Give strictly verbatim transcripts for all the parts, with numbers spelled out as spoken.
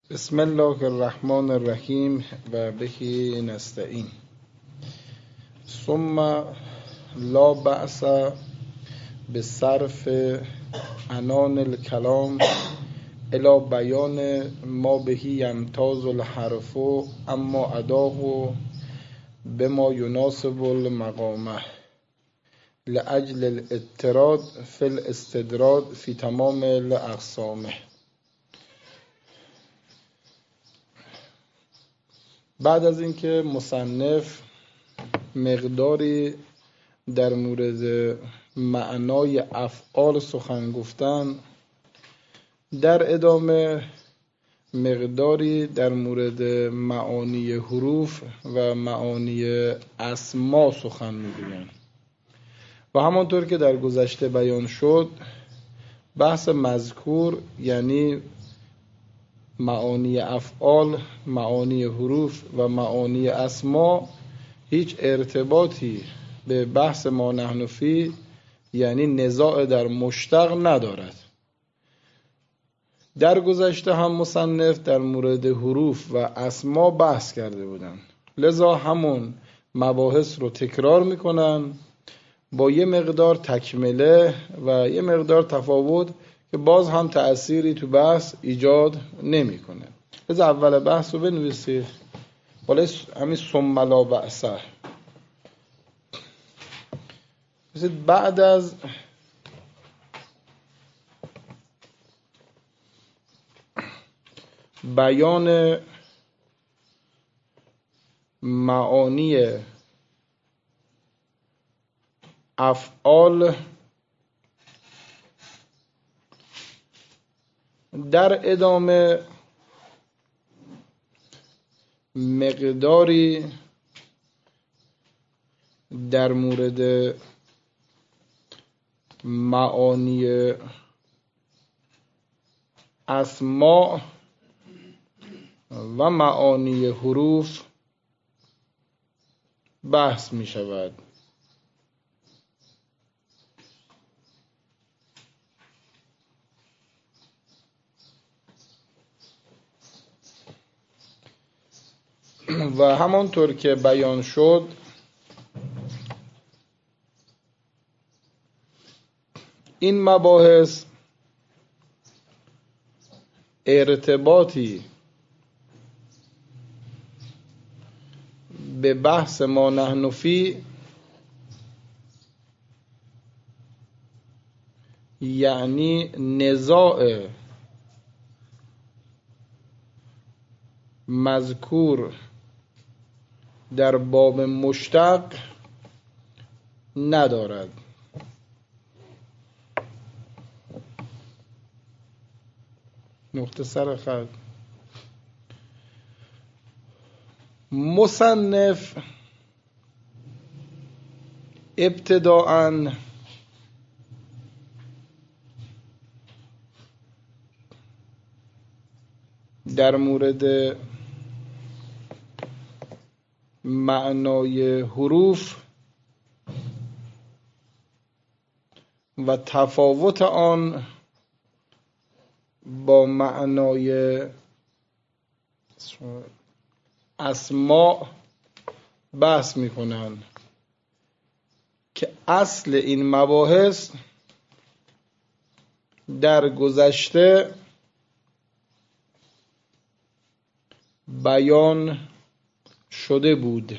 بسم الله الرحمن الرحیم و بهی نستعین. ثم لا بأس بصرف عنان الکلام الی بیان ما بهی یمتاز الحرف اما اداه بما یناسب المقامه لأجل الاضطراد فی الاستدراد فی تمام الاقسامه. بعد از اینکه مصنف مقداری در مورد معنای افعال سخن گفتن، در ادامه مقداری در مورد معانی حروف و معانی اسما سخن میگویند و همانطور که در گذشته بیان شد، بحث مذکور یعنی معانی افعال، معانی حروف و معانی اسما هیچ ارتباطی به بحث ما نحن فیه یعنی نزاع در مشتق ندارد. در گذشته هم مصنف در مورد حروف و اسما بحث کرده بودند، لذا همون مباحث رو تکرار میکنن با یه مقدار تکمله و یه مقدار تفاوت که باز هم تأثیری تو بحث ایجاد نمیکنه. لذا اول بحث رو بنویسید بالای همین ثم لا بأس. بعد از بیان معانی افعال، در ادامه مقداری در مورد معانی اسماء و معانی حروف بحث می شود. و همانطور که بیان شد، این مباحث ارتباطی به بحث ما نحن فیه یعنی نزاع مذکور در باب مشتق ندارد. نقطه سر خط. مصنف ابتداءً در مورد معنای حروف و تفاوت آن با معنای اسماء بحث میکنن که اصل این مباحث در گذشته بیان شده بود.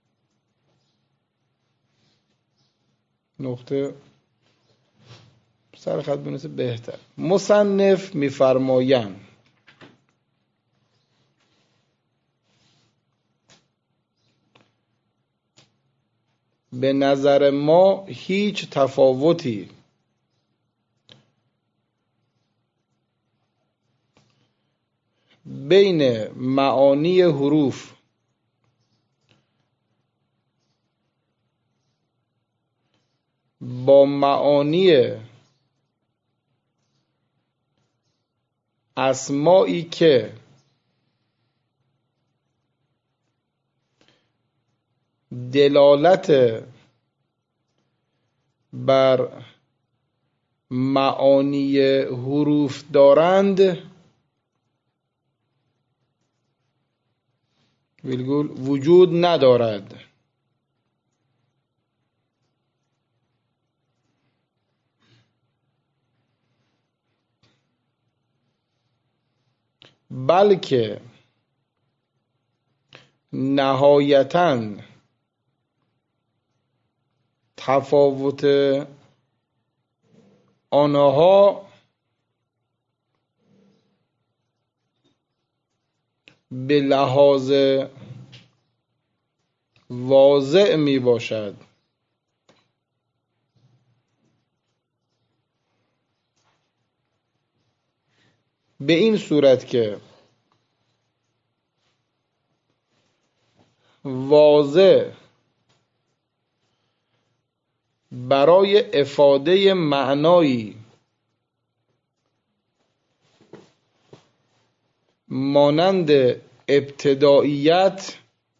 نقطه سر خط بنویسه بهتر. مصنف میفرمایند به نظر ما هیچ تفاوتی بین معانی حروف با معانی اسمایی که دلالت بر معانی حروف دارند ویلگول وجود ندارد. بلکه نهایتاً تفاوت آنها به لحاظ واضح می باشد. به این صورت که واضح برای افاده معنایی مانند ابتداییت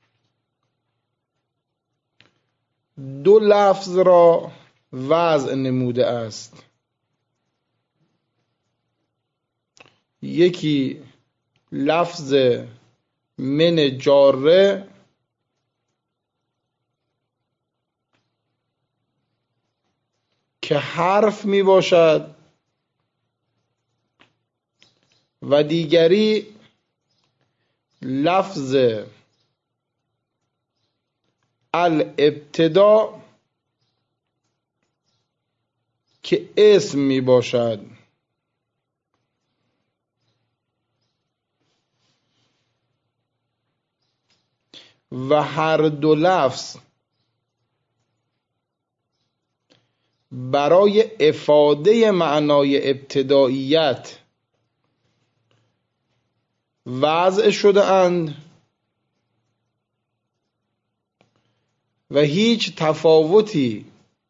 دو لفظ را وضع نموده است. یکی لفظ من جاره که حرف می باشد و دیگری لفظ الابتدا که اسم می باشد. و هر دو لفظ برای افاده معنای ابتداییت وضع شده اند و هیچ تفاوتی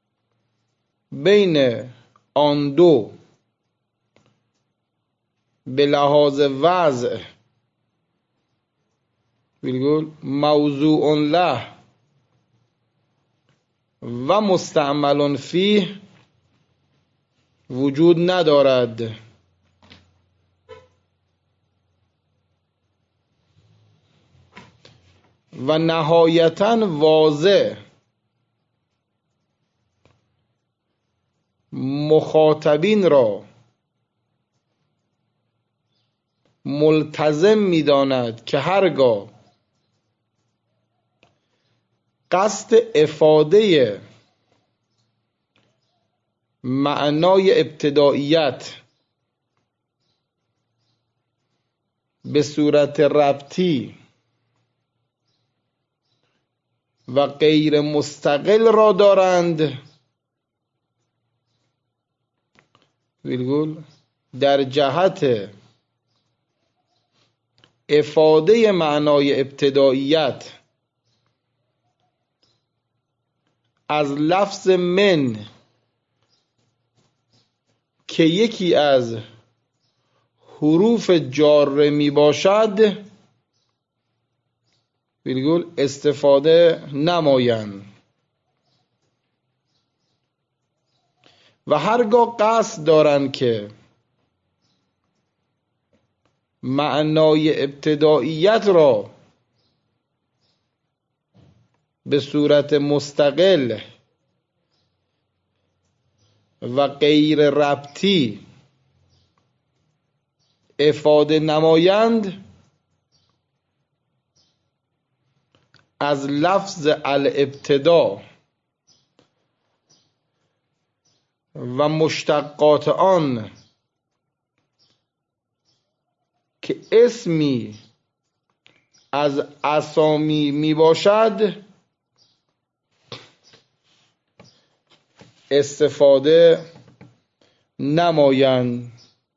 بین آن دو به لحاظ وضع ویلگول موضوع له و مستعمل فیه وجود ندارد. و نهایتاً واضح مخاطبین را ملتزم می داند که هرگاه قصد افاده معنای ابتداییت به صورت ربطی و غیر مستقل را دارند ویلگول در جهت افاده معنای ابتداییت از لفظ من که یکی از حروف جاره می باشد ویلگول استفاده نمایند. و هرگاه قصد دارند که معنای ابتداییت را به صورت مستقل و غیر ربطی افاده نمایند از لفظ الابتدا و مشتقات آن که اسمی از اسامی می باشد استفاده نمایند.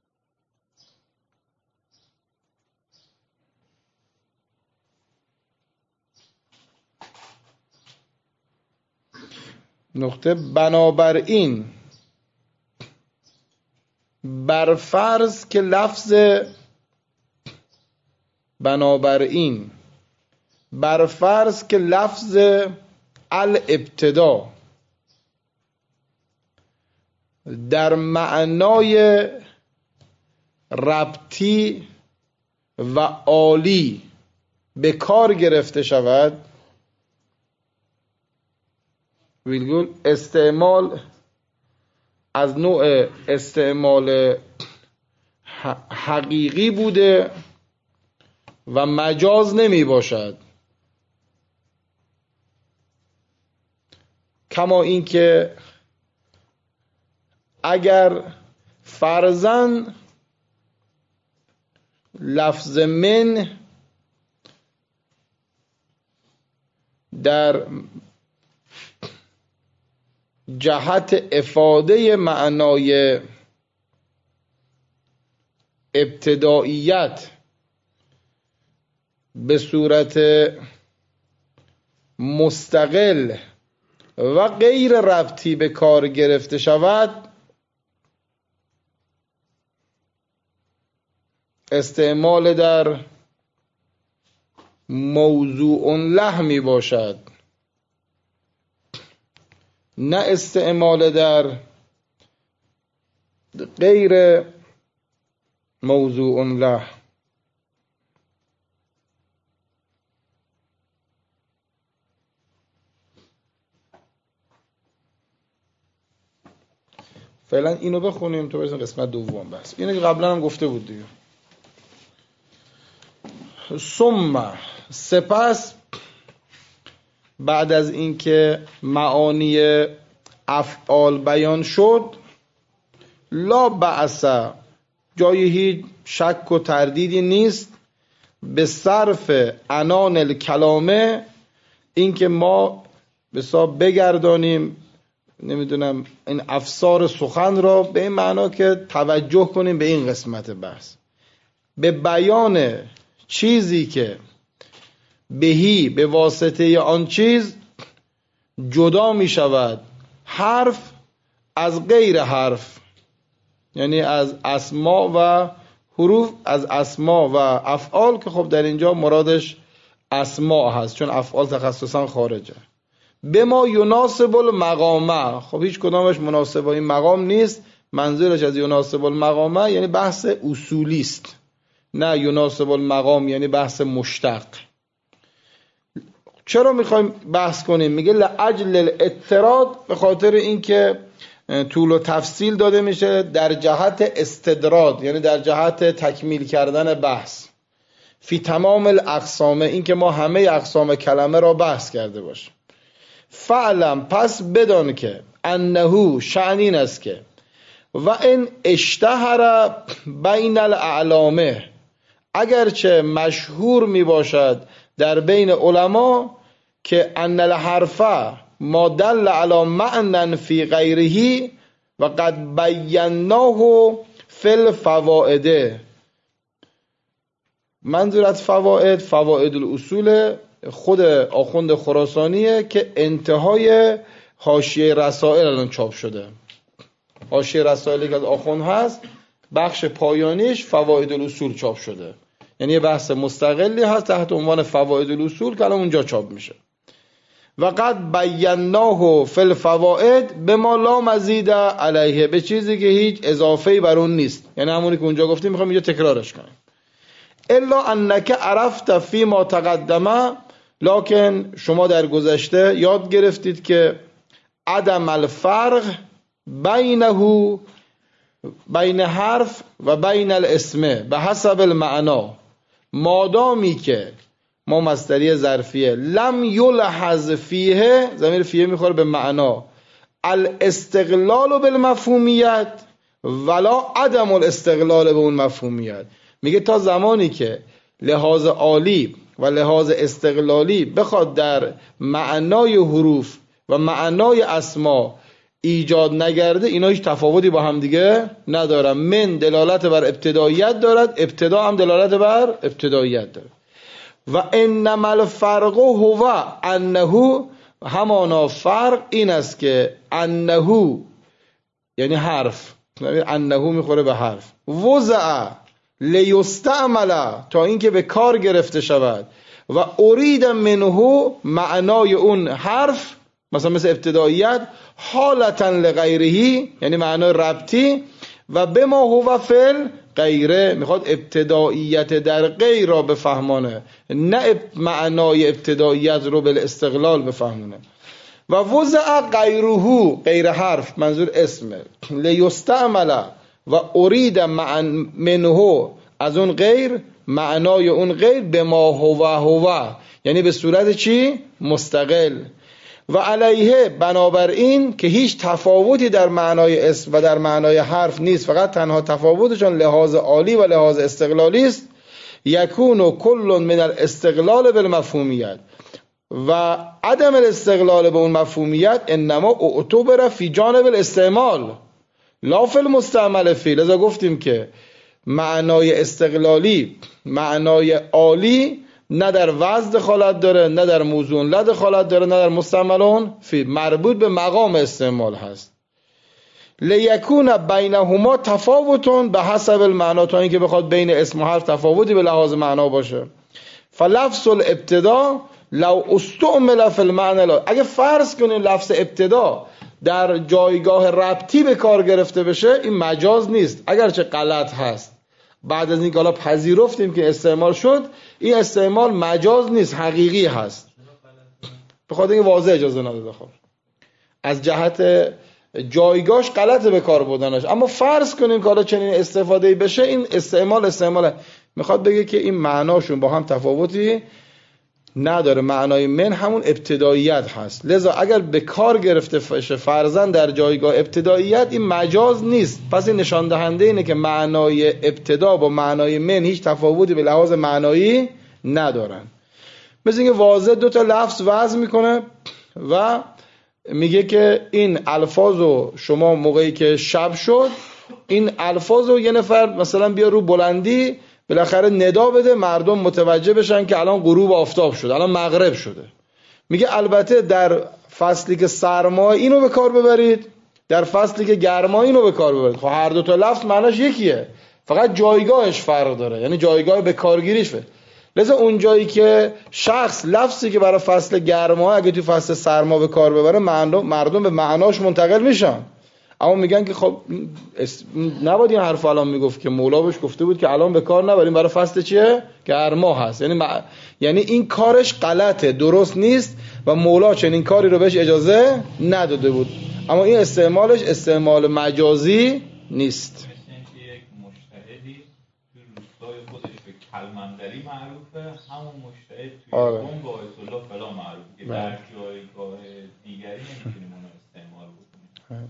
نقطه بنابراین بر فرض که لفظ بنابراین بر فرض که لفظ الابتدا در معنای ربطی و عالی به کار گرفته شود، ویلگول استعمال از نوع استعمال حقیقی بوده و مجاز نمی باشد، کما اینکه اگر فرضاً لفظ من در جهت افاده معنای ابتداییت به صورت مستقل و غیر ربطی به کار گرفته شود، استعمال در موضوع له می باشد، نه استعمال در غیر موضوع له. فعلا اینو بخونیم تو برسیم قسمت دوم. بس اینو که قبلا هم گفته بود دیگه. ثم سپس بعد از اینکه معانی افعال بیان شد، لا بأس، جای هیچ شک و تردیدی نیست، به صرف عنان الکلامه، اینکه ما بسا بگردانیم نمیدونم این افسار سخن را به این معنا که توجه کنیم به این قسمت بحث، به بیان چیزی که بهی به واسطه آن چیز جدا می شود حرف از غیر حرف، یعنی از اسما و حروف، از اسما و افعال، که خب در اینجا مرادش اسما هست چون افعال تخصصا خارجه. به ما یناسب المقامه، خب هیچ کدامش مناسب با این مقام نیست. منظورش از یناسب المقامه یعنی بحث اصولی است، نه یناسب المقام یعنی بحث مشتق. چرا میخوایم بحث کنیم؟ میگه لاجل الاضطراد، به خاطر اینکه طول و تفصیل داده میشه در جهت استدراد، یعنی در جهت تکمیل کردن بحث فی تمام الاقسام، اینکه ما همه اقسام کلمه را بحث کرده باشیم. فعلم، پس بدان که انه، شأن این است که و این اشتهر بین الاعلامه، اگرچه مشهور می باشد در بین علما که ان الحرفه ما دل علی معنى فی غیره و قد بیناه فی الفوائد. منظور از فواید، فواید الاصول خود آخوند خراسانیه که انتهای حاشیه رسائل الان چاپ شده. حاشیه رسائلی که از آخوند هست بخش پایانیش فواید الاصول چاپ شده، یعنی یه بحث مستقلی هست تحت عنوان فواید الاصول که الان اونجا چاپ میشه. و قد بیناه فی الفوائد بما لا مزید علیه، به چیزی که هیچ اضافه‌ای بر اون نیست، یعنی همونی که اونجا گفتیم میخوام اینجا تکرارش کنم. الا انک عرفت فی ما تقدمه، لکن شما در گذشته یاد گرفتید که عدم الفرق بینه، بین حرف و بین الاسم به حسب المعنا، مادامی که ما مصدری ظرفیه لم یلحظ فیه، ضمیر فیه میخوره به معنا، الاستقلال بالمفهومیت ولا عدم الاستقلال به اون مفهومیت. میگه تا زمانی که لحاظ عالی و لحاظ استقلالی بخواد در معنای حروف و معنای اسما ایجاد نگرده، اینا هیچ تفاوتی با هم دیگه ندارن. من دلالت بر ابتداییت دارد، ابتدا هم دلالت بر ابتداییت دارد. و انما الفرق هو انه، همانا فرق این است که انه یعنی حرف، انه میخوره به حرف، وضع لیستعمل، تا اینکه به کار گرفته شود، و ارید منه، معنای اون حرف مثلا مثل ابتداییت، حالتا لغیره یعنی معنای ربطی، و بما هو فعل غیره، میخواد ابتداییت در غیر را بفهمانه، نه معنای ابتداییت رو به استقلال بفهمونه. و وضع غیره، غیر حرف منظور اسمه، لیستعمل و ارید منه، از اون غیر معنای اون غیر به ما هو هو، یعنی به صورت چی؟ مستقل. و علیه، بنابراین که هیچ تفاوتی در معنای اسم و در معنای حرف نیست، فقط تنها تفاوتشون لحاظ عالی و لحاظ استقلالی است. یکون کل من الاستقلال بالمفهومیت، و عدم الاستقلال به اون مفهومیت انما اعتبر فی جانب الاستعمال لا فی المستعمل فی. لذا گفتیم که معنای استقلالی، معنای عالی، نه در وزن دخالت داره، نه در موضوع لا دخالت داره، نه در مستعملون فی، مربوط به مقام استعمال هست. لیکون بینهما تفاوتون به حسب المعنا، تا اینکه بخواد بین اسم و حرف تفاوتی به لحاظ معنا باشه. فلفظ الابتدا لو استعمل فی المعنى لا، اگه فرض کنیم لفظ ابتدا در جایگاه ربطی به کار گرفته بشه، این مجاز نیست، اگرچه غلط هست. بعد از اینکه حالا پذیرفتیم که استعمال شد، این استعمال مجاز نیست، حقیقی هست. بخاطر اینکه واضح اجازه نداده. خب از جهت جایگاهش غلطه به کار بردنش، اما فرض کنیم که حالا چنین استفاده بشه، این استعمال استعماله. میخواد بگه که این معناشون با هم تفاوتی نداره، معنای من همون ابتداییت هست. لذا اگر به کار گرفته بشه فرضاً در جایگاه ابتداییت، این مجاز نیست. پس این نشان دهنده اینه که معنای ابتدا با معنای من هیچ تفاوتی به لحاظ معنایی ندارن. مثل اینکه واضح دو تا لفظ وضع میکنه و میگه که این الفاظو شما موقعی که شب شد، این الفاظو یه نفر مثلا بیا رو بلندی بالاخره ندا بده، مردم متوجه بشن که الان غروب آفتاب شد، الان مغرب شده. میگه البته در فصلی که سرما اینو به کار ببرید، در فصلی که گرما اینو به کار ببرید. خب هر دو تا لفظ معناش یکیه، فقط جایگاهش فرق داره، یعنی جایگاه به کارگیریش. لذا اون جایی که شخص لفظی که برای فصل گرما اگه تو فصل سرما به کار ببره، مردم به معناش منتقل میشن. اما میگن که خب نباید این حرف الان میگفت که مولا بهش گفته بود که الان به کار نبریم، برای فصل چیه؟ گرما هست. یعنی مع... یعنی این کارش غلطه، درست نیست و مولا چنین کاری رو بهش اجازه نداده بود. اما این استعمالش استعمال مجازی نیست. مثل اینکه یک مجتهدی تو روستای خودش به کلمندری معروفه، همون مجتهد توی آره. قم با آیت الله فلا معروفه که در جایگاه دیگری نمیتونیم اون استعمال بکنیم.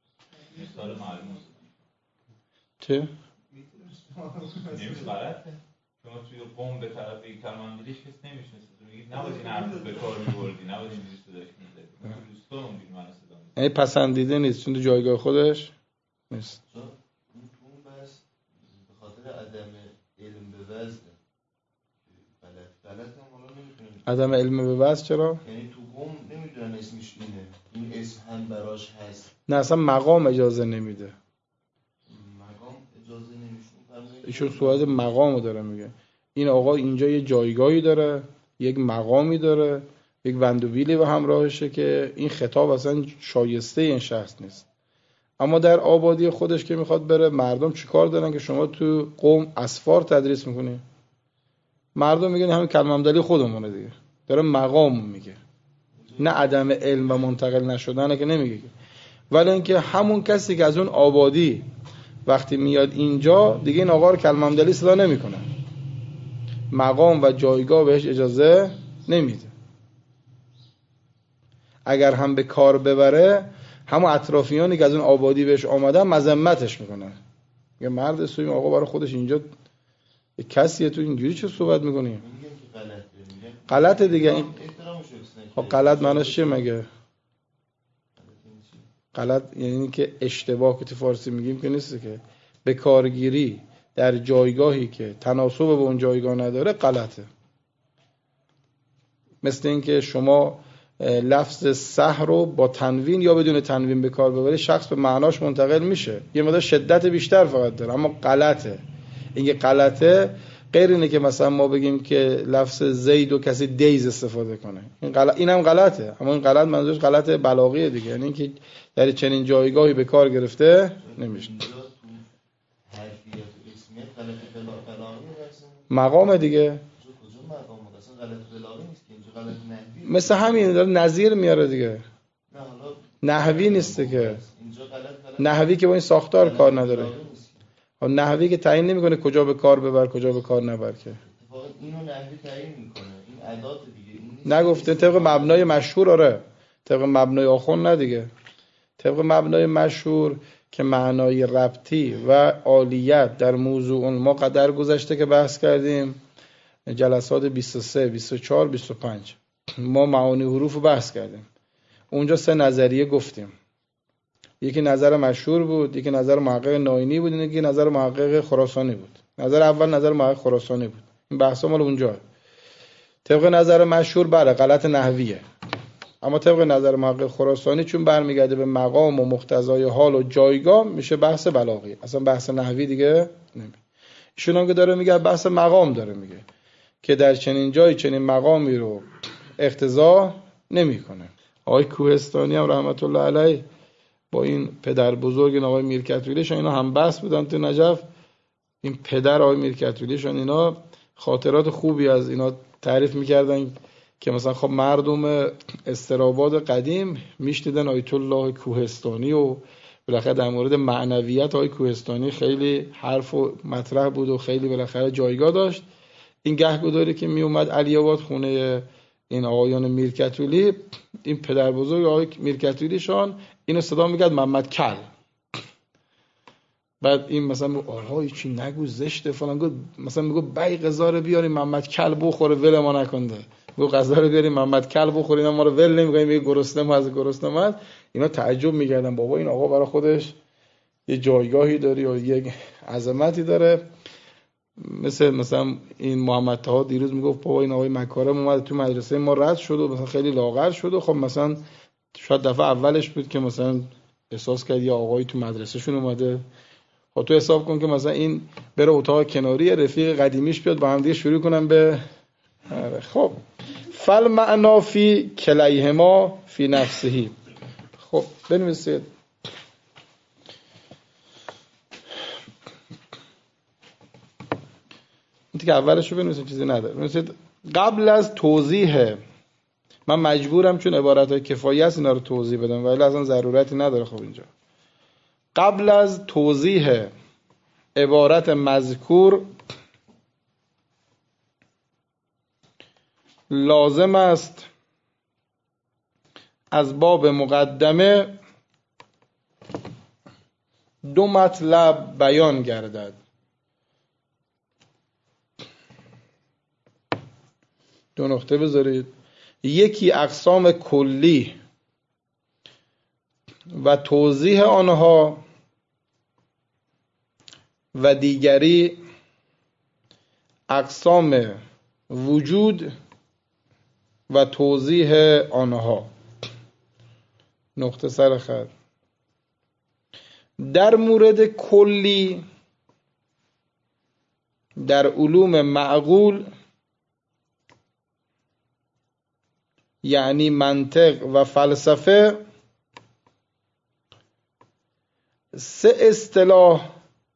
مثال معلوم است. چه؟ نمیشه غلطه. شما توی قم به طرف یک کلمندریش کس نمیشنسید. میگید نباید این حرف به کار میبردی، نباید اینجوری صداش میزدی. تو روستا اونجوری من صدا میزدی. یعنی پسندیده نیست چون تو جایگاه خودش نیست. اون بس به خاطر عدم علم به وزن غلط غلط هم حالا نمیتونیم. عدم علم به وزن چرا؟ یعنی تو قم نمیدونن اسمش اینه، این اسم هم براش هست. نه اصلا مقام اجازه نمیده. مقام اجازه نمیشه. ایشون سوال مقامو داره میگه. این آقا اینجا یه جایگاهی داره، یک مقامی داره، یک وندوبیلی و همراهشه که این خطاب اصلا شایسته این شخص نیست. اما در آبادی خودش که میخواد بره، مردم چیکار دارن که شما تو قوم اسفار تدریس میکنی؟ مردم میگن همین کلمه همدلی خودمونه دیگه. داره مقام میگه، نه عدم علم و منتقل نشدنه که نمیگه. ولی اینکه همون کسی که از اون آبادی وقتی میاد اینجا دیگه این آقا رو کلمه همدلی صدا نمیکنه، مقام و جایگاه بهش اجازه نمیده. اگر هم به کار ببره، همون اطرافیانی که از اون آبادی بهش آمدن مذمتش میکنن. یه مرد سوی آقا برای خودش اینجا کسیه، تو اینجوری چه صحبت میکنی؟ غلطه دیگه. این خب غلط معناش چیه مگه؟ غلط یعنی که اشتباه که تو فارسی میگیم که نیست، که به کارگیری در جایگاهی که تناسب به اون جایگاه نداره غلطه. مثل این که شما لفظ سح رو با تنوین یا بدون تنوین به کار ببری، شخص به معناش منتقل میشه، یه مقدار شدت بیشتر فقط داره، اما غلطه. اینکه غلطه غیر اینه که مثلا ما بگیم که لفظ زید و کسی دیز استفاده کنه، این غلط، اینم غلطه. اما این غلط منظورش غلط بلاغیه دیگه، یعنی اینکه در چنین جایگاهی به کار گرفته نمیشه. حرفیت و مقام دیگه. کجا مقام اصلا غلط بلاغی نیست که اینجا غلط نحوی مثل همین داره نظیر میاره دیگه. نه حالا نحوی نیسته که اینجا غلط غلط نحوی که با این ساختار کار نداره. نحوی که تعیین نمیکنه کجا به کار ببر کجا به کار نبر که. اتفاقا اینو نحوی تعیین میکنه. این ادات دیگه این نگفته طبق مبنای مشهور. آره طبق مبنای آخون نه دیگه. طبق مبنای مشهور که معنای ربطی و عالیت در موضوع ما قدر گذشته که بحث کردیم جلسات بیست و سه، بیست و چهار، بیست و پنج ما معانی حروف رو بحث کردیم. اونجا سه نظریه گفتیم. یکی نظر مشهور بود، یکی نظر محقق ناینی بود، یکی نظر محقق خراسانی بود. نظر اول نظر محقق خراسانی بود. این بحثا مال اونجا. طبق نظر مشهور بله غلط نحویه. اما طبق نظر محقق خراسانی چون برمیگرده به مقام و مقتضای حال و جایگاه میشه بحث بلاغی. اصلا بحث نحوی دیگه نمیشه. ایشون هم که داره میگه بحث مقام داره میگه که در چنین جایی چنین مقامی رو اقتضا نمیکنه. آقای کوهستانی هم رحمت الله علیه با این پدر بزرگ آقای میرکتویلیشان اینا هم بحث بودن تو نجف. این پدر آقای میرکتویلیشان اینا خاطرات خوبی از اینا تعریف میکردن که مثلا خب مردم استراباد قدیم میشنیدن آیت الله کوهستانی و بالاخره در مورد معنویت آقای کوهستانی خیلی حرف و مطرح بود و خیلی بالاخره جایگاه داشت. این گهگداری که می اومد علی آباد خونه این آقایان میرکتویلی، این پدر بزرگ آقای میرکتویلیشان اینو صدا میکرد محمد کل. بعد این مثلا آها چی نگو زشته فلان گفت مثلا میگه بای غذا رو بیاریم محمد کل بخوره ول ما نکنده. میگه غذا رو بیاریم محمد کل بخوره اینا ما رو ول نمیکنه. میگه گرسنه ما از گرسنه ما. اینا تعجب میکردن بابا این آقا برای خودش یه جایگاهی داره یا یه عظمتی داره. مثل مثلا این محمد طه دیروز میگفت بابا این آقای مکارم اومد تو مدرسه ما رد شد و مثلا خیلی لاغر شد و خب مثلا شاید دفعه اولش بود که مثلا احساس کرد یه آقایی تو مدرسه شون اومده. خب تو حساب کن که مثلا این بره اتاق کناری رفیق قدیمیش بیاد با هم دیگه شروع کنن به خب فل معنا فی کلیهما فی نفسه. خب بنویسید این که اولش رو بنویسید چیزی نداره. بنویسید قبل از توضیح. من مجبورم چون عبارت‌های کفایه است اینا رو توضیح بدم ولی اصلا ضرورتی نداره. خب اینجا قبل از توضیح عبارت مذکور لازم است از باب مقدمه دو مطلب بیان گردد. دو نقطه بذارید. یکی اقسام کلی و توضیح آنها و دیگری اقسام وجود و توضیح آنها. نقطه سر خط. در مورد کلی در علوم معقول یعنی منطق و فلسفه سه اصطلاح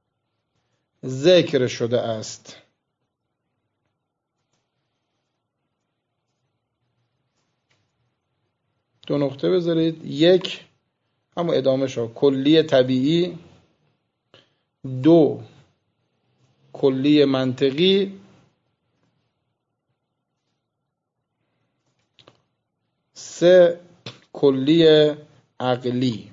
ذکر شده است. دو نقطه بذارید. یک همون ادامه شو کلی طبیعی، دو کلی منطقی، سه کلی عقلی.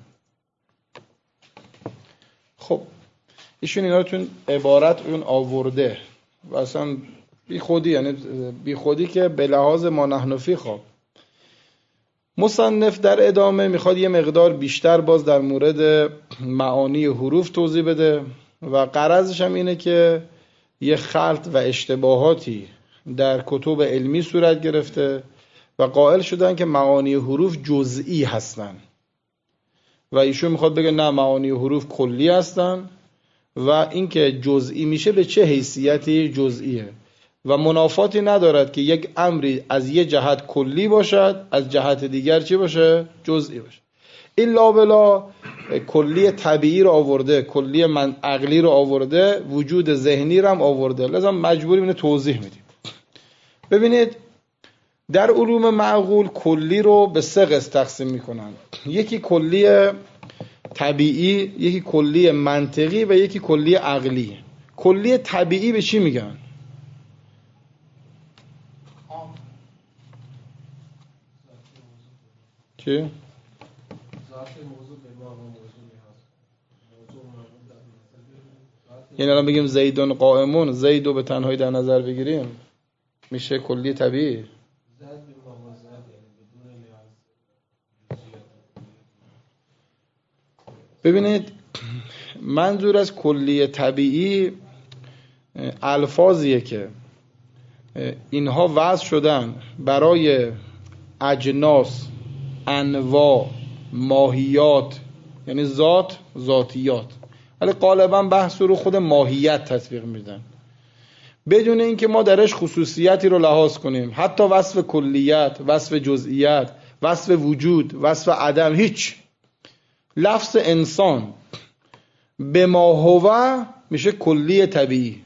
خب ایشون اینا رو تون عبارت اون آورده و اصلا بی خودی، یعنی بی خودی که به لحاظ ما نحن فی. خب مصنف در ادامه میخواد یه مقدار بیشتر باز در مورد معانی حروف توضیح بده و غرضش هم اینه که یه خلط و اشتباهاتی در کتب علمی صورت گرفته و قائل شدن که معانی حروف جزئی هستن و ایشون میخواد بگه نه معانی حروف کلی هستن و اینکه جزئی میشه به چه حیثیتی جزئیه و منافاتی ندارد که یک امری از یه جهت کلی باشد از جهت دیگر چی باشه؟ جزئی باشه. الا بلا کلی طبیعی رو آورده، کلی من عقلی رو آورده، وجود ذهنی رو هم آورده، لذا مجبوریم اینو توضیح میدیم. ببینید در علوم معقول کلی رو به سه قسم تقسیم میکنن، یکی کلی طبیعی، یکی کلی منطقی و یکی کلی عقلی. کلی طبیعی به چی میگن؟ چی؟ یعنی الان بگیم زیدون قائمون، زیدو به تنهایی در نظر بگیریم میشه کلی طبیعی. ببینید منظور از کلی طبیعی الفاظیه که اینها وضع شدن برای اجناس، انواع، ماهیات، یعنی ذات، ذاتیات، ولی غالبا بحث رو خود ماهیت تطبیق میدن بدون اینکه ما درش خصوصیتی رو لحاظ کنیم، حتی وصف کلیت، وصف جزئیات، وصف وجود، وصف عدم، هیچ. لفظ انسان به ما هو میشه کلی طبیعی.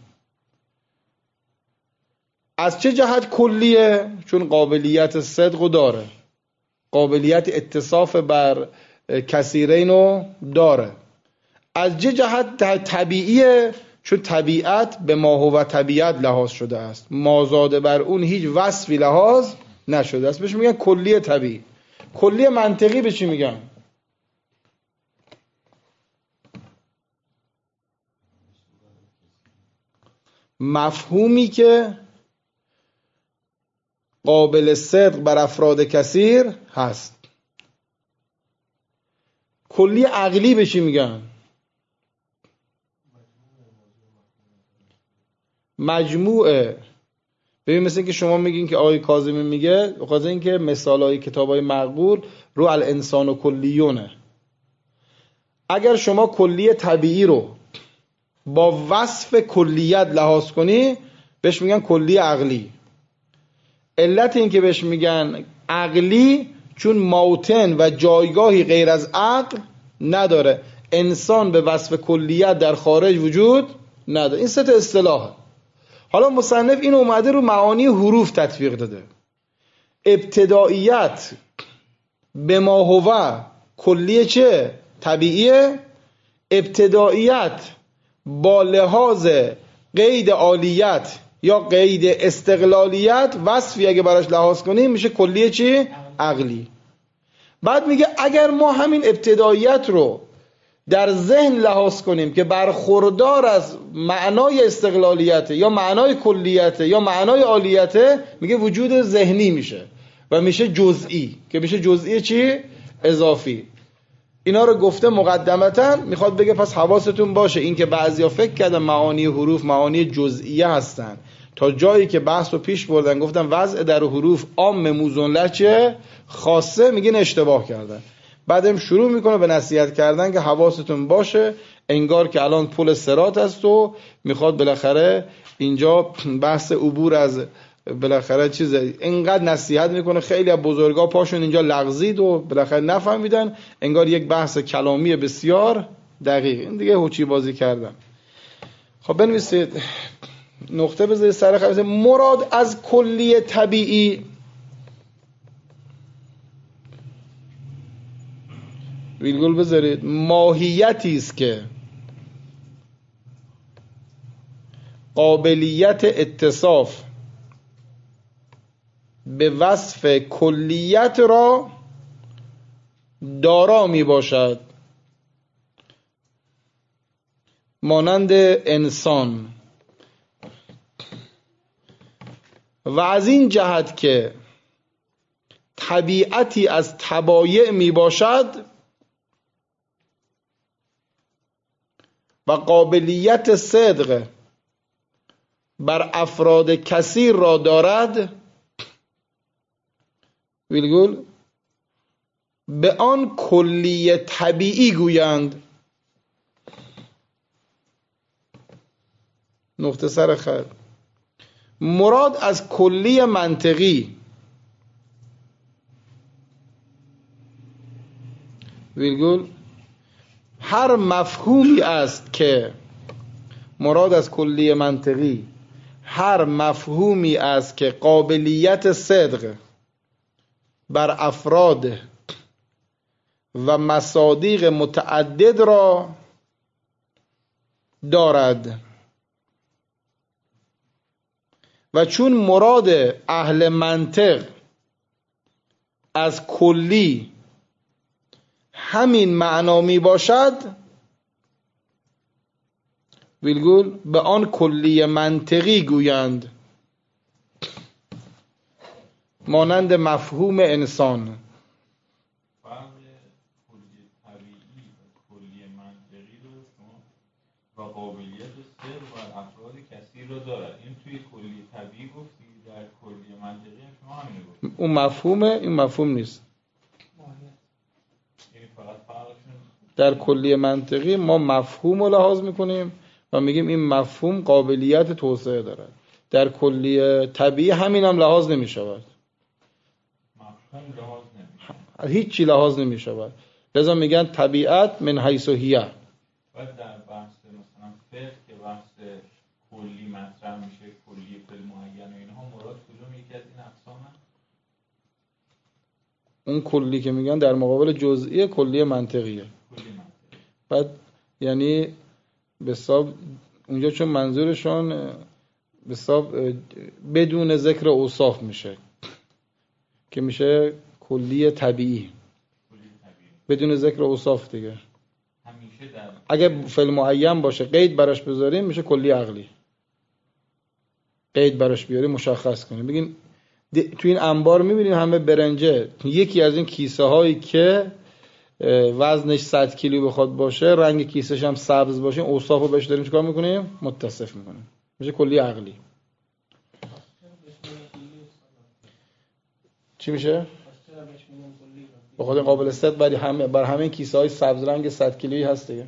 از چه جهت کلیه؟ چون قابلیت صدق داره، قابلیت اتصاف بر کثیرینو داره. از چه جهت طبیعیه؟ چون طبیعت به ما هو طبیعت لحاظ شده است، مازاده بر اون هیچ وصفی لحاظ نشده است، بهش میگن کلی طبیعی. کلی منطقی به چی میگن؟ مفهومی که قابل صدق بر افراد کثیر هست. کلی عقلی به چی میگن؟ مجموعه. ببین مثل که شما میگین که آقای کاظمی میگه بخاطر اینکه مثالای کتابای معقول رو الانسان و کلیونه. اگر شما کلی طبیعی رو با وصف کلیت لحاظ کنی بهش میگن کلی عقلی. علت این که بهش میگن عقلی چون موطن و جایگاهی غیر از عقل نداره. انسان به وصف کلیت در خارج وجود نداره. این سه تا اصطلاحه. حالا مصنف این اومده رو معانی حروف تطبیق داده. ابتداییت به ما هو کلیه چه؟ طبیعیه. ابتداییت با لحاظ قید عالیت یا قید استقلالیت وصفی اگه براش لحاظ کنیم میشه کلیه چی؟ عقلی. بعد میگه اگر ما همین ابتداییت رو در ذهن لحاظ کنیم که برخوردار از معنای استقلالیت یا معنای کلیت یا معنای عالیت، میگه وجود ذهنی میشه و میشه جزئی، که میشه جزئی چی؟ اضافی. اینا رو گفته مقدمتا، میخواد بگه پس حواستون باشه این که بعضیا فکر کردن معانی حروف معانی جزئیه هستن، تا جایی که بحث رو پیش بردن گفتن وضع در حروف عام موزون لچه خاصه، میگین اشتباه کردن. بعدم شروع میکنه به نصیحت کردن که حواستون باشه، انگار که الان پل صراط است و میخواد بالاخره اینجا بحث عبور از بالاخره چیزه. اینقدر نصیحت میکنه، خیلی از بزرگا پاشون اینجا لغزید و بالاخره نفهمیدن، انگار یک بحث کلامی بسیار دقیق. این دیگه هوچی بازی کردن. خب بنویسید نقطه بذارید سر خط. مراد از کلی طبیعی ویلگول بذارید ماهیتی است که قابلیت اتصاف به وصف کلیت را دارا می باشد، مانند انسان، و از این جهت که طبیعتی از طبایع می باشد و قابلیت صدق بر افراد کثیر را دارد، ویلگول به آن کلی طبیعی گویند. نقطه سر خط. مراد از کلی منطقی ویلگول هر مفهومی است که مراد از کلیه منطقی هر مفهومی است که قابلیت صدق بر افراد و مصادیق متعدد را دارد و چون مراد اهل منطق از کلی همین معنا می باشد، ویلگول به آن کلی منطقی گویند، مانند مفهوم انسان. فرق کلی طبیعی و کلی منطقی رو شما و قابلیت صدق و افراد کثیر رو دارد. این توی کلی طبیعی گفتی، در کلی منطقی هم شما همین رو گفتی. اون مفهومه، این مفهوم نیست. یعنی فقط فرقشون در کلی منطقی ما مفهوم رو لحاظ میکنیم و میگیم این مفهوم قابلیت توسعه دارد. در کلی طبیعی همین هم لحاظ نمیشود، مفهوم لحاظ نمیشه، هیچی لحاظ نمیشود. لذا میگن طبیعت من حیث هیه. و در بحث مثلا فقه که بحث کلی مطرح میشه، کلی فعل معین و اینها، مراد کدوم یکی از این اقسام هست؟ اون کلی که میگن در مقابل جزئی کلی منطقیه. کلی منطقی. بعد یعنی به حساب اونجا چون منظورشون به حساب بدون ذکر اوصاف میشه که میشه کلی طبیعی، کلی طبیعی بدون ذکر اوصاف دیگه. همیشه در اگه فعل معین باشه قید براش بذاریم میشه کلی عقلی. قید براش بیاریم مشخص کنیم، بگیم تو این انبار میبینیم همه برنجه، یکی از این کیسه هایی که وزنش صد کیلو بخواد باشه، رنگ کیسهش هم سبز باشه، اوصافو بهش داریم چیکار میکنیم؟ متصف میکنیم، میشه کلی عقلی. چی میشه؟ بخاطر قابل صدق برای همه بر همه کیسه های سبز رنگ صد کیلویی هست دیگه.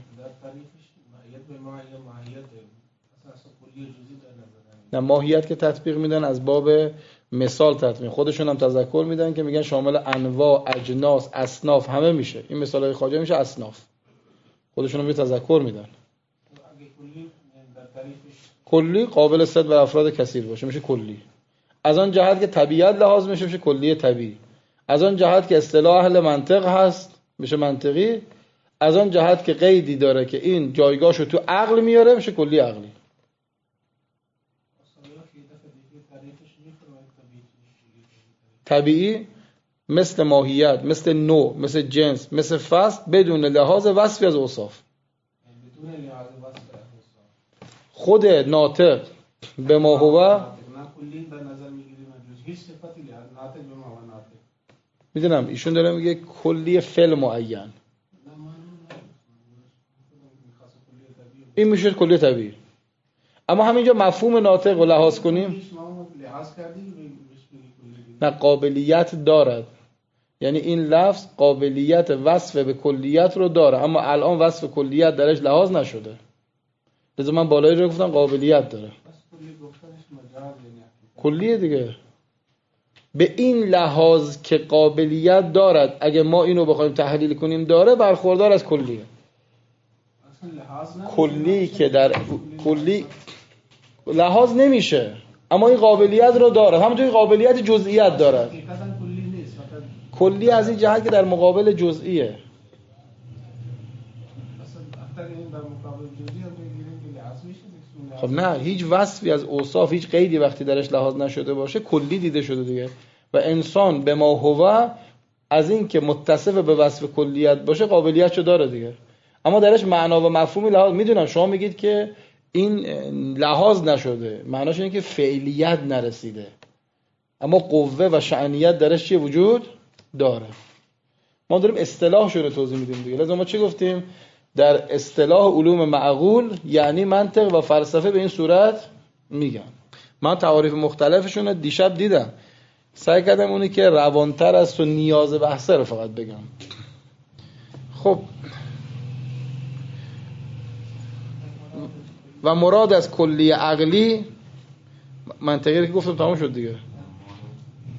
نه ماهیت که تطبیق میدن از باب مثال تطبیق، خودشون هم تذکر میدن که میگن شامل انواع، اجناس، اصناف همه میشه. این مثالای خواجه میشه اصناف، خودشون هم تذکر میدن. کلی قابل صدق بر افراد کثیر باشه میشه کلی. از آن جهت که طبیعت لحاظ میشه میشه کلی طبیعی. از آن جهت که اصطلاح اهل منطق هست میشه منطقی. از آن جهت که قیدی داره که این جایگاهشو تو عقل میاره میشه کلی عقلی. طبیعی مثل ماهیت، مثل نوع، مثل جنس، مثل فصل، بدون لحاظ وصفی از اوصاف. خود ناطق به ما هو میدونم ایشون داره میگه کلی فعل معین، این میشه کلی طبیعی. اما همینجا مفهوم ناطق رو لحاظ کنیم، نه قابلیت دارد، یعنی این لفظ قابلیت وصف به کلیت رو داره، اما الان وصف کلیت درش لحاظ نشده. لذا من بالایی رو گفتم قابلیت داره، کلیه دیگه. به این لحاظ که قابلیت دارد، اگه ما اینو بخوایم تحلیل کنیم داره، برخوردار از کلیه. کلی که در کلی لحاظ نمیشه، اما این قابلیت رو داره، همونطوری قابلیت جزئیت داره. کلی از این جهت که در مقابل جزئیه. خب نه، هیچ وصفی از اوصاف، هیچ قیدی وقتی درش لحاظ نشده باشه کلی دیده شده دیگه. و انسان به ما هو از این که متصف به وصف کلیت باشه قابلیتشو داره دیگه، اما درش معنا و مفهومی لحاظ. میدونم شما میگید که این لحاظ نشده، معناش اینه که فعلیت نرسیده، اما قوه و شأنیت درش چیه وجود داره. ما داریم اصطلاحشون رو توضیح میدیم دیگه. لازم ما چی گفتیم؟ در اصطلاح علوم معقول یعنی منطق و فلسفه به این صورت میگن. من تعاریف مختلفشون رو دیشب دیدم، سعی کردم اونی که روانتر است و نیاز بحثه رو فقط بگم. خب و مراد از کلی عقلی، منطقی رو که گفتم تمام شد دیگه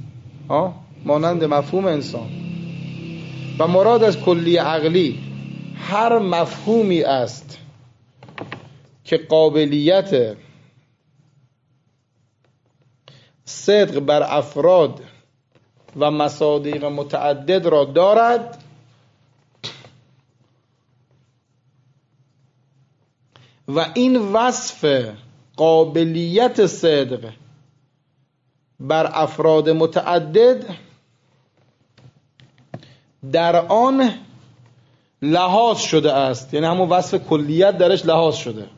ها، مانند مفهوم انسان. و مراد از کلی عقلی هر مفهومی است که قابلیت صدق بر افراد و مصادیق متعدد را دارد و این وصف قابلیت صدق بر افراد متعدد در آن لحاظ شده است، یعنی همون وصف کلیت درش لحاظ شده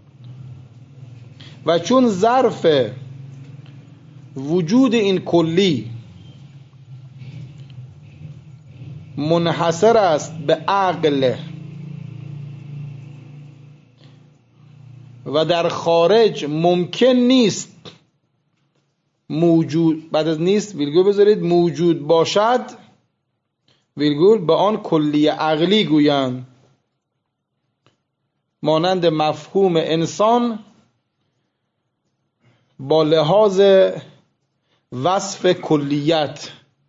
و چون ظرف وجود این کلی منحصر است به عقل و در خارج ممکن نیست موجود، بعد از نیست ویرگول بذارید موجود باشد، ویرگول به آن کلی عقلی گویند، مانند مفهوم انسان با لحاظ وصف کلیت.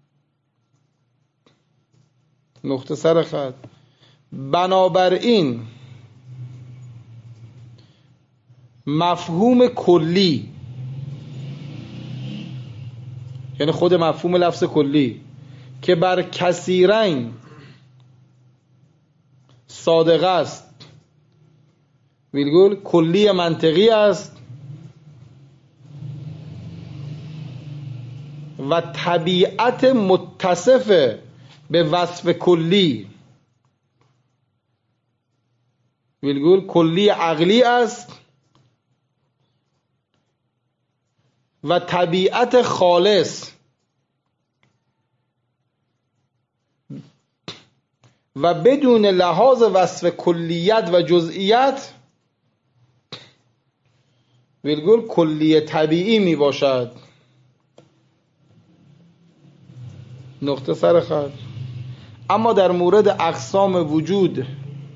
نقطه سر خط. بنابراین مفهوم کلی، یعنی خود مفهوم لفظ کلی که بر کثیرین صادق است، ویرگول کلی منطقی است و طبیعت متصف به وصف کلی، ویرگول کلی عقلی است و طبیعت خالص و بدون لحاظ وصف کلیت و جزئیت، ویرگول کلی طبیعی می باشد. نقطه سر خط. اما در مورد اقسام وجود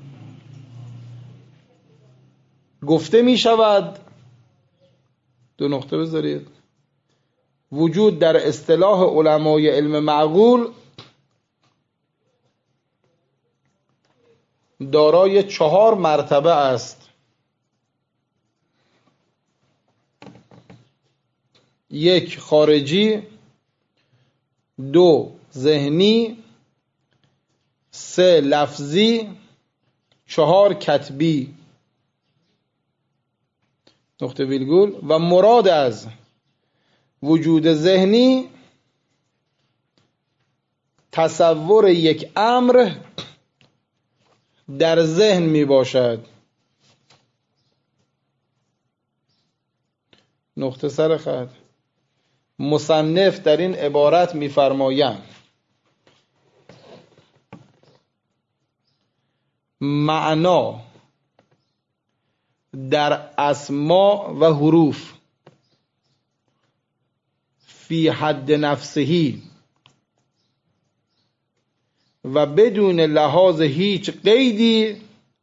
گفته می شود، دو نقطه بذارید، وجود در اصطلاح علمای علم معقول دارای چهار مرتبه است. یک خارجی، دو ذهنی، سه لفظی، چهار کتبی. نقطه ویرگول. و مراد از وجود ذهنی تصور یک امر در ذهن می باشد. نقطه سر خط. مصنف در این عبارت می فرمایند معنا در اسما و حروف فی حد نفسهی و بدون لحاظ هیچ قیدی،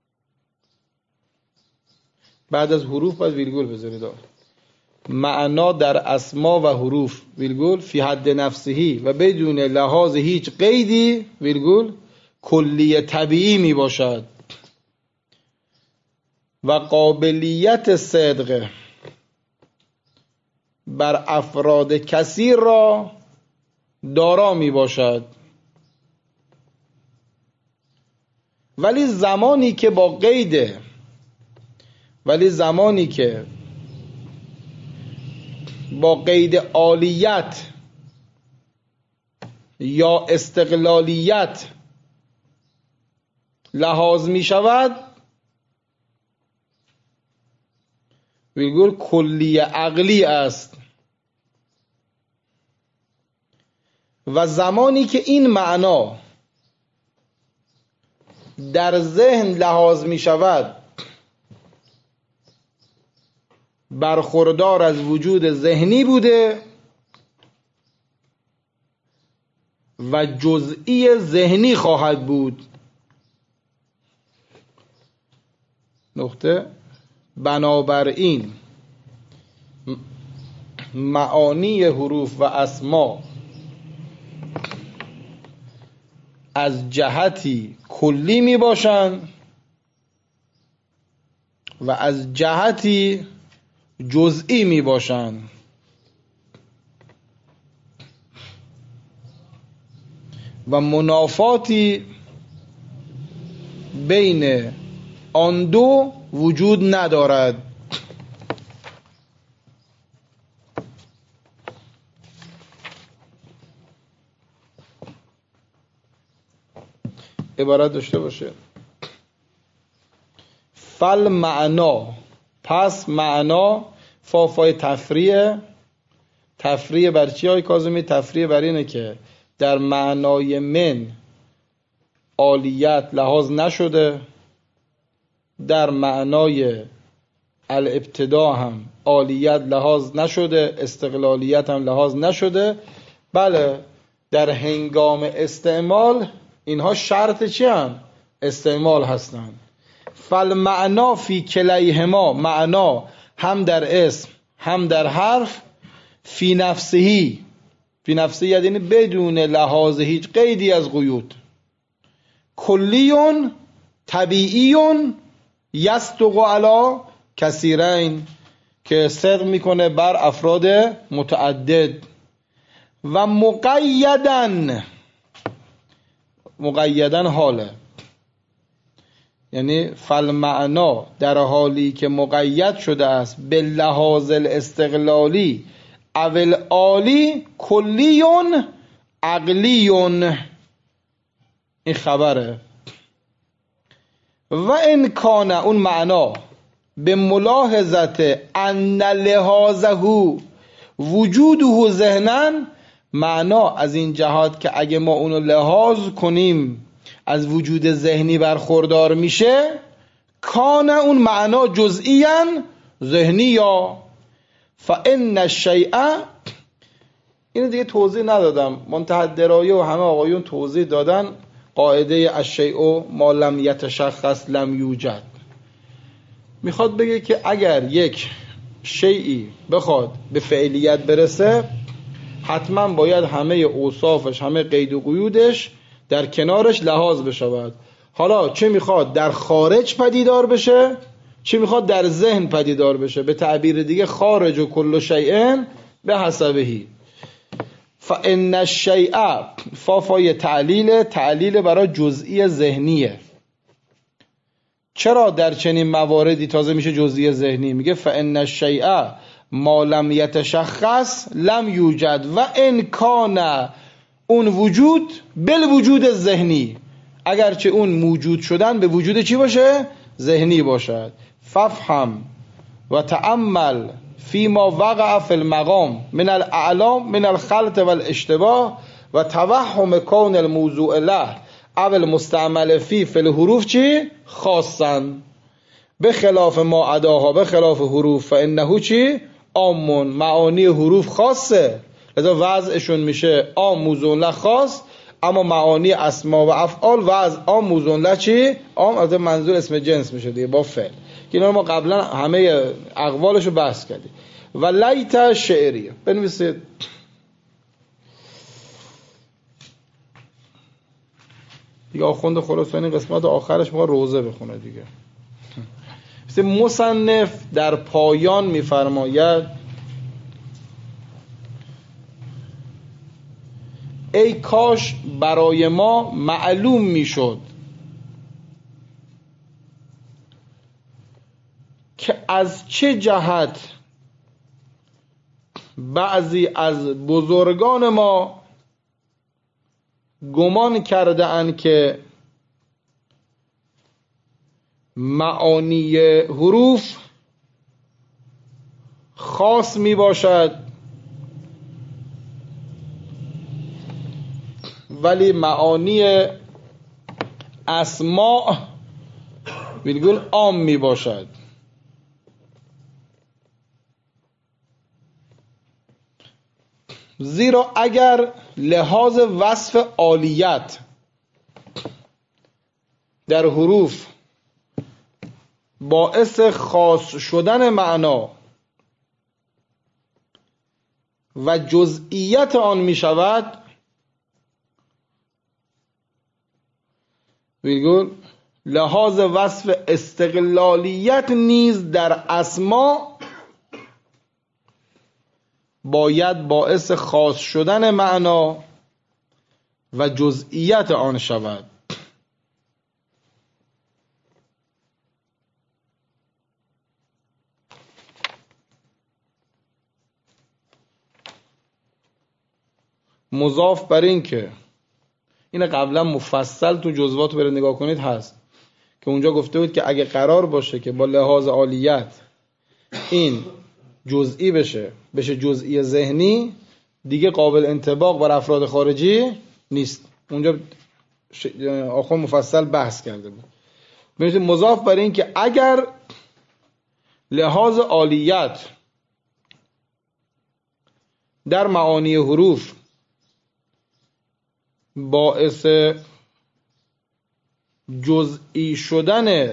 بعد از حروف باید ویرگول بذارید، معنا در اسما و حروف ویرگول فی حد نفسهی و بدون لحاظ هیچ قیدی ویرگول کلی طبیعی می باشد و قابلیت صدق بر افراد کثیر را دارا می باشد. ولی زمانی که با قید ولی زمانی که با قید عالیت یا استقلالیت لحاظ می شود، ویرگول کلی عقلی است. و زمانی که این معنا در ذهن لحاظ می شود، برخوردار از وجود ذهنی بوده و جزئی ذهنی خواهد بود. نقطه. بنابراین معانی حروف و اسما از جهتی کلی می باشند و از جهتی جزئی می باشند. و منافاتی بین آن دو وجود ندارد. عبارت داشته باشه فل معنا، پس معنا فافای تفریه. تفریه بر چی های کاظمی؟ تفریه بر اینه که در معنای من عالیت لحاظ نشده، در معنای الابتدا هم عالیت لحاظ نشده، استقلالیت هم لحاظ نشده. بله در هنگام استعمال اینها شرط چی هم؟ استعمال هستند. فالمعنا فی کلیهما، معنا هم در اسم هم در حرف، فی نفسهی، فی نفسهی یعنی بدون لحاظ هیچ قیدی از قیود، کلیون طبیعیون یصدق علی کثیرین، که صدق میکنه بر افراد متعدد. و مقیدن، مقیدن حاله، یعنی فالمعنا در حالی که مقید شده است به لحاظ الاستقلالی اول عالی، کلیون عقلیون، این خبره. و ان کان، اون معنا به ملاحظت ان لحاظه وجوده ذهنا، معنا از این جهات که اگه ما اونو لحاظ کنیم از وجود ذهنی برخوردار میشه، کان اون معنا جزئیاً ذهنی. یا فان الشیء، اینو دیگه توضیح ندادم، منتهی درایه و همه آقایون توضیح دادن قاعده الشیء ما لم یتشخص لم یوجد. میخواد بگه که اگر یک شیئی بخواد به فعلیت برسه، حتما باید همه اوصافش، همه قید و قیودش در کنارش لحاظ بشود. حالا چه میخواد در خارج پدیدار بشه، چه میخواد در ذهن پدیدار بشه. به تعبیر دیگه خارج و کل شیء به حسبهی. فان الشیء، فافای تعلیل، تعلیل برای جزئی ذهنیه. چرا در چنین مواردی تازه میشه جزئی ذهنی؟ میگه فان الشیء ما لم یتشخص لم یوجد و ان کان، اون وجود بل وجود ذهنی، اگرچه اون موجود شدن به وجود چی باشه؟ ذهنی باشد. فافهم و تأمل فيما وقع في المقام من الاعلام من الخلط والاشتباه و توهم کون الموضوع له او المستعمل فی فی الحروف چی؟ خاصا به خلاف ما عداها، به خلاف حروف فانه چی؟ عامون، معانی حروف خاصه، لذا وضعشون میشه عام موضوع له خاص، اما معانی اسما و افعال وضع عام موضوع له چی؟ عام. از منظور اسم جنس میشه دیگه با فعل، که اینا ما قبلا همه اقوالشو بحث کردیم. و لیت شعری بنویسید. دیگه آخوند خراسانی این قسمت آخرش ما روزه بخونه دیگه. مصنف در پایان میفرماید ای کاش برای ما معلوم میشد که از چه جهت بعضی از بزرگان ما گمان کرده اند که معانی حروف خاص می باشد ولی معانی اسماء ویرگول عام می باشد. زیرا اگر لحاظ وصف عالیت در حروف باعث خاص شدن معنا و جزئیت آن می شود، ویرگول لحاظ وصف استقلالیت نیز در اسما باید باعث خاص شدن معنا و جزئیت آن شود. مضاف بر این که این قبلا مفصل تو جزوات بره نگاه کنید هست که اونجا گفته بود که اگه قرار باشه که با لحاظ عالیت این جزئی بشه بشه جزئی ذهنی، دیگه قابل انطباق بر افراد خارجی نیست. اونجا آخر مفصل بحث کرده بود. ببینید مضاف بر این که اگر لحاظ عالیت در معانی حروف باعث جزئی شدن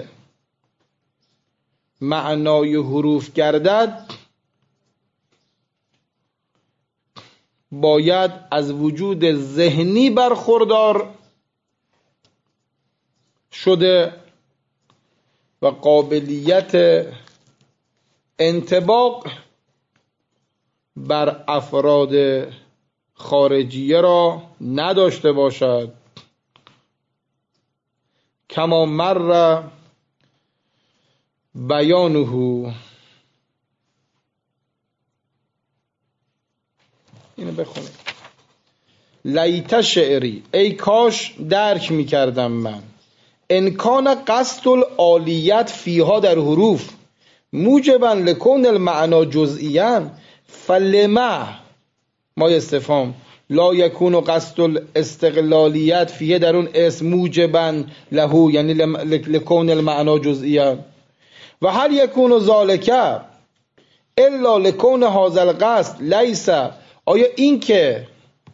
معنای حروف گردد، باید از وجود ذهنی برخوردار شده و قابلیت انطباق بر افراد خارجیه را نداشته باشد. کما مر بیانه، اینو بخونید. لیت شعری، ای کاش درک میکردم من، انکان قصد العالیت فیها در حروف موجبا لکون المعنا جزئیا فلما ما استفهام لا یکون قصد الاستقلالیت فیه در اون اسم موجبا له، یعنی لکون المعنا جزئیا. و هل یکون ذالک الا لکون هذا القصد لیس، آیا این که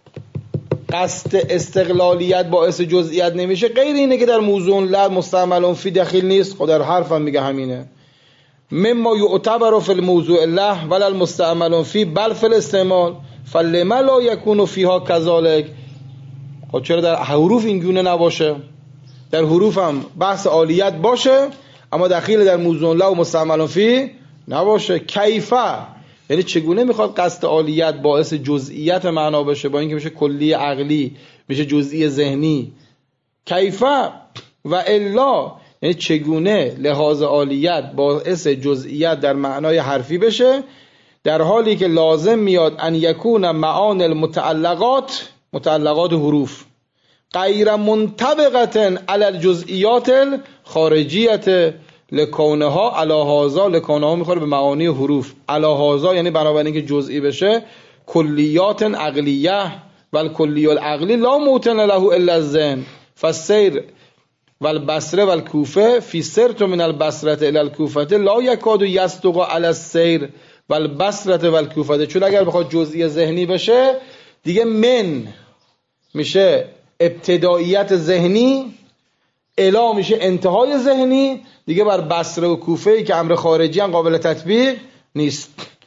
قصد استقلالیت باعث جزئیت نمیشه غیر اینه که در موضوع لا مستعمل فی دخیل نیست؟ خود در حرفم میگه همینه. مما یعتبر فی الموضوع له ولا المستعمل فی بل فی الاستعمال فلما لا یکون فیها کذالک. خب چرا در حروف این گونه نباشه؟ در حروف هم بحث عالیت باشه اما دخیل در موضوع له و مستعمل فی نباشه. کیفه، یعنی چگونه میخواد قصد عالیت باعث جزئیت معنا بشه با اینکه میشه کلی عقلی، میشه جزئی ذهنی. کیفه و الا، یعنی چگونه لحاظ عالیت باعث جزئیت در معنای حرفی بشه در حالی که لازم میاد ان یکون معان المتعلقات، متعلقات حروف، غیر منطبقة علی الجزئیات الخارجیت لکونها علی هذا، لکونها میخوره به معانی حروف، علی هذا یعنی بنابراین که جزئی بشه کلیات عقلیه و الکلی العقلی لا موطن له الا الذهن فالسیر و البصره و الکوفه فی سرت من البصره الى الکوفه لا یکاد یصدق علی السیر و البصره و الکوفه. چون اگر بخواد جزئی ذهنی بشه دیگه من میشه ابتداییت ذهنی، الا میشه انتهای ذهنی، دیگه بر بصره و کوفه که امر خارجی هم قابل تطبیق نیست.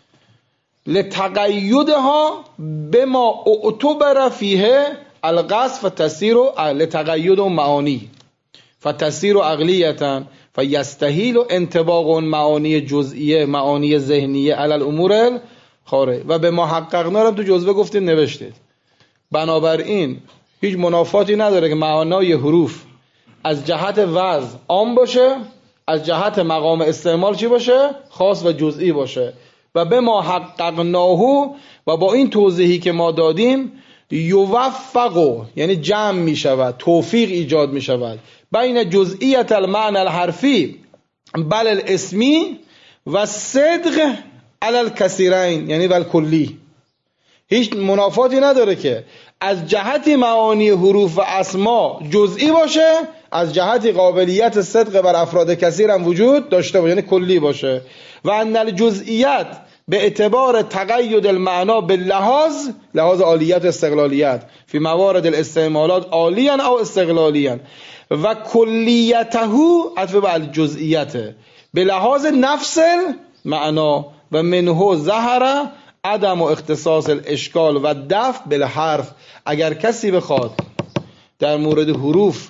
لتقیدها بما اعتبر فیه القصد فتسیر لتقید معانی فتسیر عقلیتا فیستحیل انطباق معانی جزئیه معانی ذهنیه علی الامور الخارجه. و به ما حققنا رو تو جزوه گفتید نوشتید. بنابراین هیچ منافاتی نداره که معانی حروف از جهت وضع عام باشه، از جهت مقام استعمال چی باشه؟ خاص و جزئی باشه. و به ما حققناه، و با این توضیحی که ما دادیم یوفقو، یعنی جمع می شود، توفیق ایجاد می شود بین جزئیت المعنی الحرفی بل الاسمی و صدق علی الکثیرین، یعنی بل کلی. هیچ منافاتی نداره که از جهتی معانی حروف و اسما جزئی باشه، از جهتی قابلیت صدق بر افراد کثیر هم وجود داشته باشه، یعنی کلی باشه. و ان الجزئیت به اعتبار تقید المعنا باللحاظ، لحاظ عالیت استقلالیت فی موارد الاستعمالات عالیا او استقلالیا، و کلیته عطف بر الجزئیت به لحاظ نفس معنا و منه ظهر عدم و اختصاص الاشکال و دفع بالحرف. اگر کسی بخواد در مورد حروف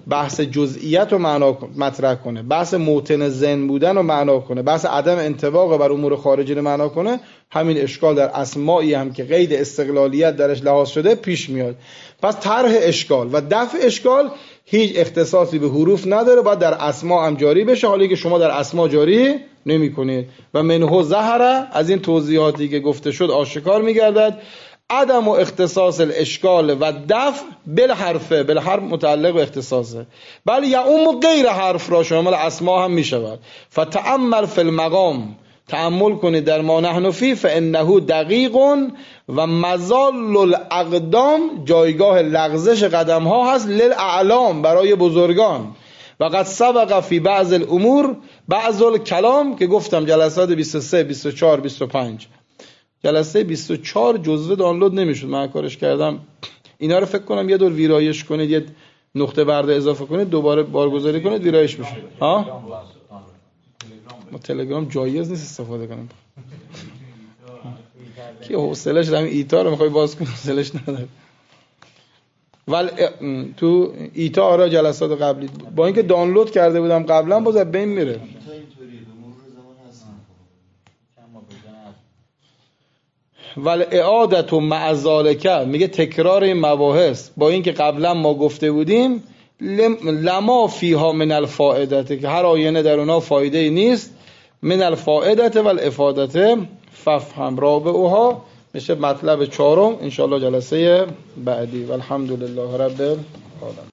بحث جزئیت رو معنا مطرح کنه، بحث موطن ذهن بودن رو معنا کنه، بحث عدم انطباق بر امور خارجی رو معنا کنه، همین اشکال در اسمایی هم که قید استقلالیت درش لحاظ شده پیش میاد. پس طرح اشکال و دفع اشکال هیچ اختصاصی به حروف نداره، باید در اسما هم جاری بشه، حالی که شما در اسما جاری نمی کنید. و منه ظهر، از این توضیحاتی که گفته شد آشکار میگردد عدم و اختصاص الاشکال و دفع بالحرفه، بالحرف متعلق به اختصاصه، بل یعم غیر حرف را شامل اسما هم میشود. فتأمل فی المقام، تأمل کنید در ما نحن فی، فانه دقیق و مزال الاقدام، جایگاه لغزش قدم ها هست، للاعلام، برای بزرگان. و قد سبق فی بعض الامور بعض الکلام، که گفتم جلسات بیست و سه بیست و چهار بیست و پنج، جلسه بیست و چهار جزوه دانلود نمیشد، من کارش کردم. اینا رو فکر کنم یه دور ویرایش کنید، یه نقطه برده اضافه کنید، دوباره بارگذاری کنید، ویرایش بشه. ها ما تلگرام جایز نیست استفاده کنیم. کی حوصله‌اش همین ایتا رو میخوای باز کنی؟ حوصله‌اش نداره. ولی تو ایتا آره جلسات قبلی با اینکه دانلود کرده بودم قبلا باز از بین میره. ول اعادت و مع ذالک، میگه تکرار این مباحث با اینکه قبلا ما گفته بودیم لما فیها من الفائده، که هر آینه در اونها فایده ای نیست، من الفائده و الافاده ففهم رابعها، میشه مطلب چهارم ان شاء الله جلسه بعدی. والحمدلله رب العالمین.